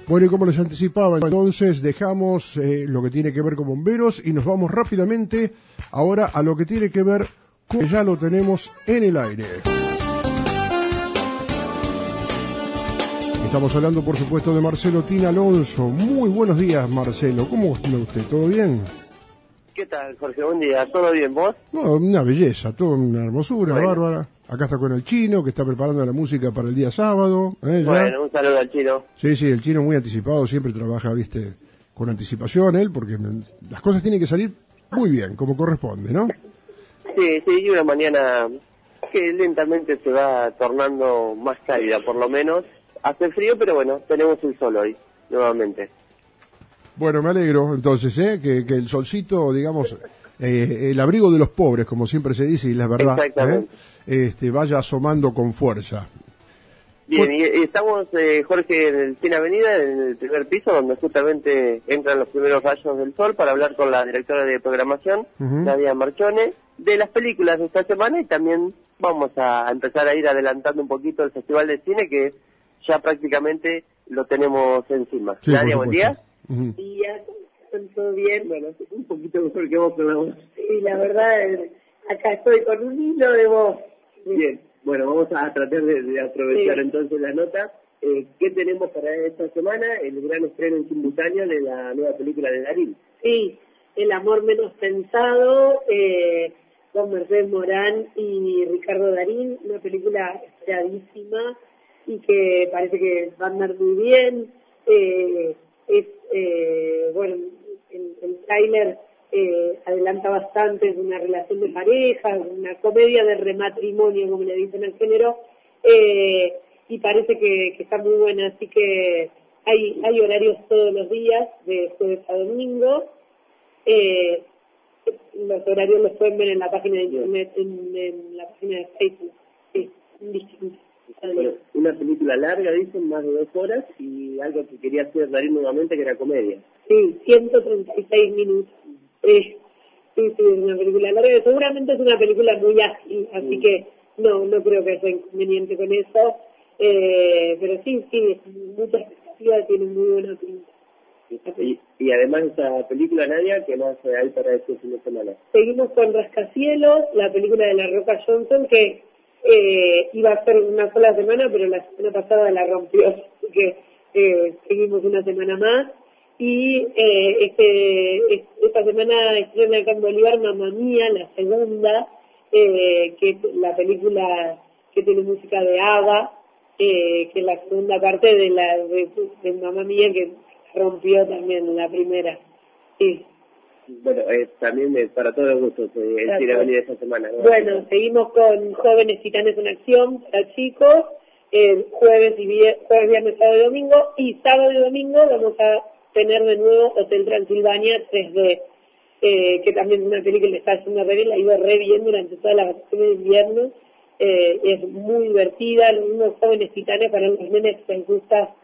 Bueno, y como les anticipaba, entonces dejamos lo que tiene que ver con bomberos y nos vamos rápidamente ahora a lo que tiene que ver con... Ya lo tenemos en el aire. Estamos hablando, por supuesto, de Marcelo Tina Alonso. Muy buenos días, Marcelo. ¿Cómo está usted? ¿Todo bien? ¿Qué tal, Jorge? Buen día. ¿Todo bien, vos? No, una belleza, toda una hermosura, bueno. Bárbara. Acá está con el Chino, que está preparando la música para el día sábado. Bueno, un saludo al Chino. Sí, el Chino muy anticipado, siempre trabaja, viste, con anticipación él, porque las cosas tienen que salir muy bien, como corresponde, ¿no? Sí, y una mañana que lentamente se va tornando más cálida, por lo menos. Hace frío, pero bueno, tenemos el sol hoy, nuevamente. Bueno, me alegro, entonces, que el solcito, digamos... el abrigo de los pobres, como siempre se dice, y la verdad, vaya asomando con fuerza. Bien, y estamos, Jorge, en el Cine Avenida, en el primer piso, donde justamente entran los primeros rayos del sol para hablar con la directora de programación, Nadia Marchone, de las películas de esta semana, y también vamos a empezar a ir adelantando un poquito el Festival de Cine, que ya prácticamente lo tenemos encima. Sí, Nadia, buen día. Todo bien, bueno, un poquito mejor que vos, pero vamos. Sí, la verdad, acá estoy con un hilo de voz. Bien, bueno, vamos a tratar de aprovechar entonces la nota. ¿Qué tenemos para esta semana? El gran estreno en simultáneo de la nueva película de Darín. Sí, El amor menos pensado, con Mercedes Morán y Ricardo Darín, una película esperadísima y que parece que va a andar muy bien. Bueno, el tráiler adelanta bastante, es una relación de pareja, una comedia de rematrimonio, como le dicen al género, y parece que está muy buena, así que hay horarios todos los días, de jueves a domingo. Los horarios los pueden ver en la página de internet, en la página de Facebook, sí, distinto. Bueno, una película larga, dicen, más de 2 horas, y algo que quería hacer Darín nuevamente, que era comedia. Sí, 136 minutos. Sí, es una película larga, seguramente es una película muy ágil, así que no creo que sea inconveniente con eso, pero sí, mucha expectativa, tiene muy buena pinta. Y además esta película, Nadia, ¿qué más hay para este fin de semana? Seguimos con Rascacielos, la película de La Roca Johnson, que iba a ser una sola semana, pero la semana pasada la rompió, así que seguimos una semana más. Y esta semana estrena acá en Bolívar Mamma Mía, la segunda, que es la película que tiene música de ABBA, que es la segunda parte de Mamma Mía, que rompió también la primera. Sí. Bueno, también para todos los gustos el Cine Avenida esta semana, ¿no? Bueno, seguimos con Jóvenes Titanes en Acción para chicos, jueves, viernes, sábado y domingo, y sábado y domingo vamos a tener de nuevo Hotel Transilvania 3D, que también es una película que le está haciendo re bien, la ha ido re bien durante todas las vacaciones de invierno, es muy divertida, los mismos Jóvenes Titanes para los nenes que les gusta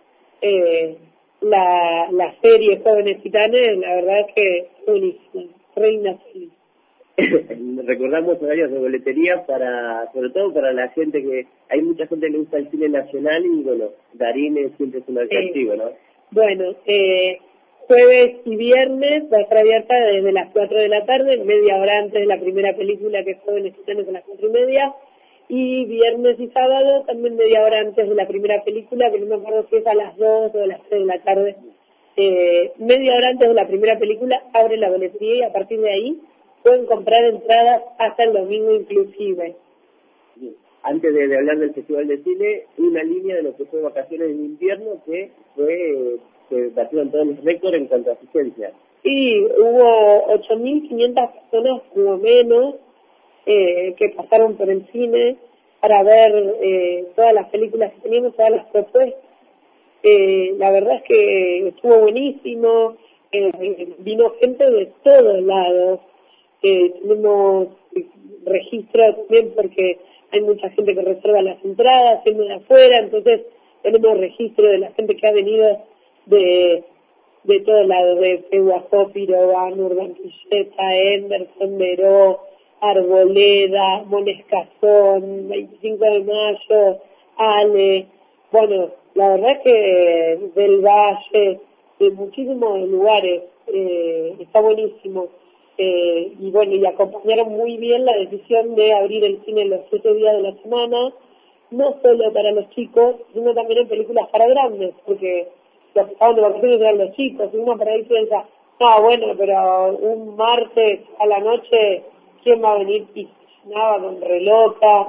la serie Jóvenes Titanes, la verdad es que es buenísima, reina feliz. Recordamos horarios de boletería sobre todo para la gente que, hay mucha gente que le gusta el cine nacional y bueno, Darín siempre es un atractivo, ¿no? Bueno, jueves y viernes va a estar abierta desde las 4 de la tarde, media hora antes de la primera película, que es Jóvenes Titanes, a las 4:30, y viernes y sábado también media hora antes de la primera película, que no me acuerdo si es a las 2 o a las 3 de la tarde. Media hora antes de la primera película abre la boletería y a partir de ahí pueden comprar entradas hasta el domingo inclusive. Antes de hablar del Festival de Cine, una línea de lo que fue Vacaciones de Invierno que batieron todos los récords en cuanto a asistencia. Sí, hubo 8.500 personas, más o menos, que pasaron por el cine para ver todas las películas que teníamos, todas las propuestas. La verdad es que estuvo buenísimo, vino gente de todos lados, tenemos registro también porque hay mucha gente que reserva las entradas, siendo de afuera, entonces tenemos registro de la gente que ha venido de todos lados, de Pehuajó, Piroban, Urbanquilleta, Henderson, Meró, Arboleda, Monescazón, 25 de Mayo, Ale, bueno, la verdad es que del Valle, de muchísimos lugares, está buenísimo. Y bueno, y acompañaron muy bien la decisión de abrir el cine los 7 días de la semana, no solo para los chicos, sino también en películas para grandes, porque los que estaban de vacaciones eran los chicos, y uno por ahí piensa, no, bueno, pero un martes a la noche, ¿quién va a venir? Y se llenaba con relota,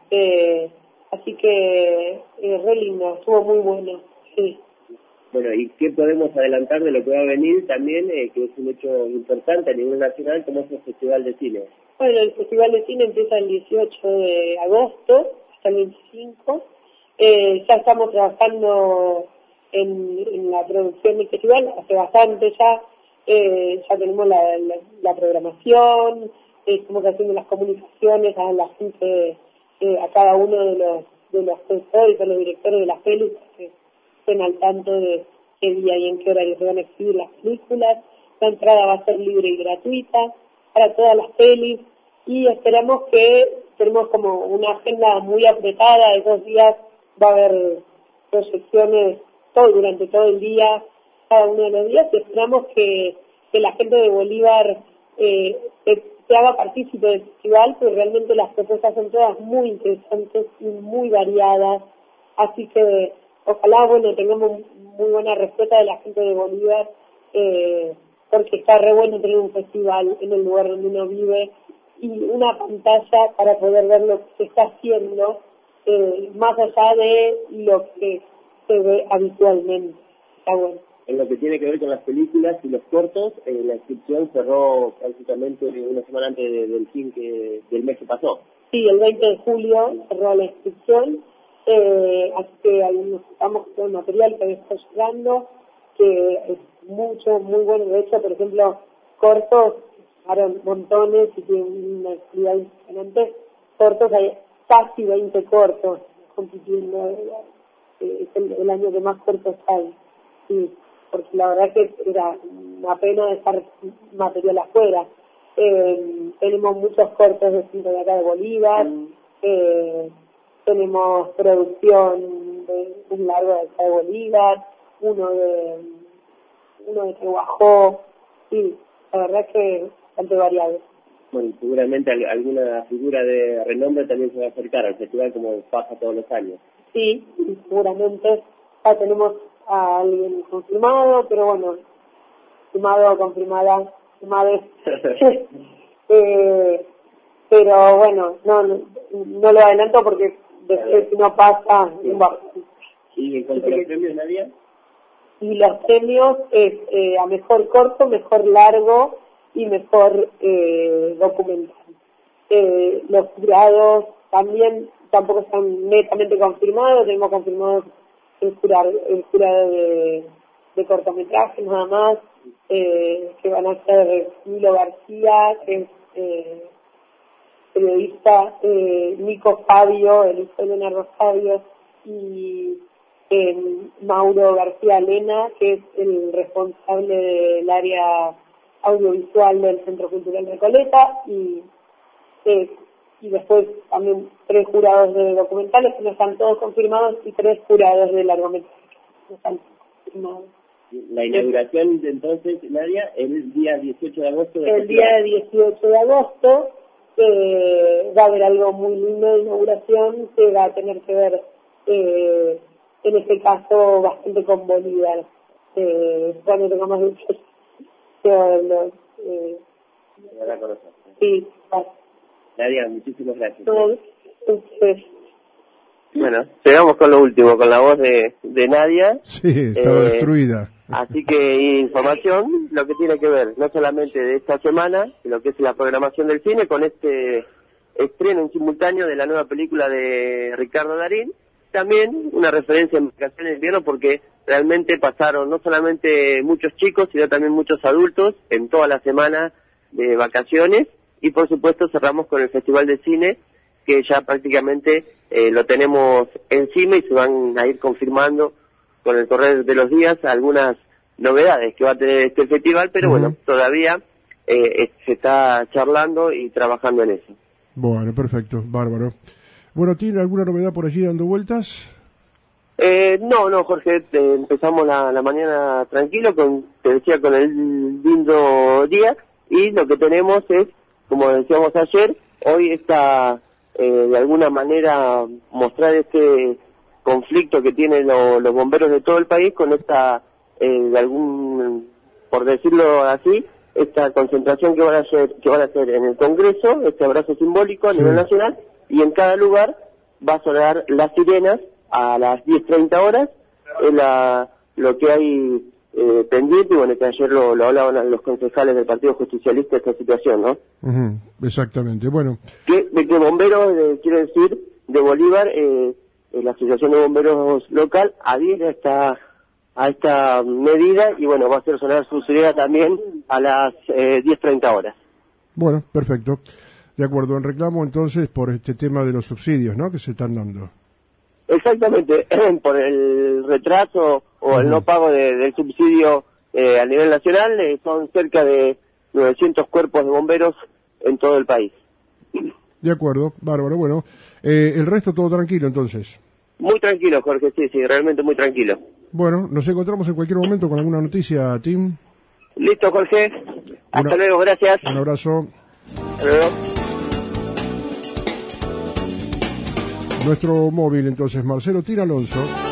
así que re lindo, estuvo muy bueno, sí. Bueno, ¿y qué podemos adelantar de lo que va a venir también, que es un hecho importante a nivel nacional, como es el Festival de Cine? Bueno, el Festival de Cine empieza el 18 de agosto hasta el 25. Ya estamos trabajando en la producción del festival, hace bastante ya. Ya tenemos la programación, estamos haciendo las comunicaciones a la gente, a cada uno de los profesores, a los directores de las películas, que estén al tanto de qué día y en qué horario se van a exhibir las películas. La entrada va a ser libre y gratuita para todas las pelis, y esperamos que tenemos como una agenda muy apretada. Esos días va a haber proyecciones durante todo el día, cada uno de los días, y esperamos que la gente de Bolívar se haga partícipe del festival, porque realmente las propuestas son todas muy interesantes y muy variadas, así que ojalá, bueno, tengamos muy buena respuesta de la gente de Bolívar, porque está re bueno tener un festival en el lugar donde uno vive y una pantalla para poder ver lo que se está haciendo, más allá de lo que se ve habitualmente. Está bueno. En lo que tiene que ver con las películas y los cortos, la inscripción cerró prácticamente una semana antes del fin del mes que pasó. Sí, el 20 de julio cerró la inscripción, así que ahí estamos con material que está llegando, que es muy bueno. De hecho, por ejemplo, cortos, llegaron montones y tienen una actividad impresionante. Cortos, hay casi 20 cortos compitiendo, es el año que más cortos hay. Sí, porque la verdad que era una pena dejar material afuera. Tenemos muchos cortos de cine de acá de Bolívar, tenemos producción de un largo de acá de Bolívar, uno de Guajó, sí, la verdad que bastante variado. Bueno, seguramente alguna figura de renombre también se va a acercar al festival, como pasa todos los años. Sí, seguramente ya tenemos a alguien confirmado, pero bueno, confirmado. Pero bueno, no lo adelanto porque después si no pasa, bueno. ¿Y en cuanto a los premios, Nadia? Y los premios es a mejor corto, mejor largo y mejor documental. Los jurados también tampoco están netamente confirmados, tenemos confirmados el jurado de cortometrajes nada más, que van a ser Milo García, que es periodista, Nico Fabio, el hijo de Leonardo Fabio, y Mauro García Lena, que es el responsable del área audiovisual del Centro Cultural Recoleta, y después también 3 jurados de documentales que no están todos confirmados y 3 jurados de largometrajes que no están confirmados. La inauguración de entonces, Nadia, el día 18 de agosto. El día 18 de agosto va a haber algo muy lindo de inauguración que va a tener que ver, en este caso, bastante con Bolívar. Cuando tengamos el sí, Nadia, muchísimas gracias. Bueno, llegamos con lo último, con la voz de Nadia. Sí, estaba destruida. Así que información, lo que tiene que ver, no solamente de esta semana, sino que es la programación del cine, con este estreno en simultáneo de la nueva película de Ricardo Darín. También una referencia en vacaciones de invierno, porque realmente pasaron no solamente muchos chicos, sino también muchos adultos en toda la semana de vacaciones. Y por supuesto cerramos con el Festival de Cine, que ya prácticamente lo tenemos encima y se van a ir confirmando con el correr de los días algunas novedades que va a tener este festival, pero bueno, todavía se está charlando y trabajando en eso. Bueno, perfecto, bárbaro. Bueno, ¿tiene alguna novedad por allí dando vueltas? No, Jorge, empezamos la mañana tranquilo, te decía, con el lindo día, y lo que tenemos es, como decíamos ayer, hoy está, de alguna manera, mostrar este conflicto que tienen los bomberos de todo el país con esta, por decirlo así, esta concentración que van a hacer en el Congreso, este abrazo simbólico a nivel nacional, y en cada lugar va a sonar las sirenas a las 10:30 horas, es lo que hay pendiente, y bueno, que ayer lo hablaban los concejales del Partido Justicialista, esta situación, ¿no? Exactamente, bueno. De que bomberos, quiero decir, de Bolívar, la Asociación de Bomberos local adhiere a esta medida, y bueno, va a hacer sonar su sirena también a las 10:30 horas. Bueno, perfecto. De acuerdo, en reclamo entonces por este tema de los subsidios, ¿no?, que se están dando. Exactamente, por el retraso o el no pago del subsidio a nivel nacional, son cerca de 900 cuerpos de bomberos en todo el país. De acuerdo, bárbaro. Bueno, el resto todo tranquilo entonces. Muy tranquilo, Jorge, sí, realmente muy tranquilo. Bueno, nos encontramos en cualquier momento con alguna noticia, Tim. Listo, Jorge. Hasta luego, gracias. Un abrazo. Hasta luego. Nuestro móvil entonces, Marcelo Tir Alonso.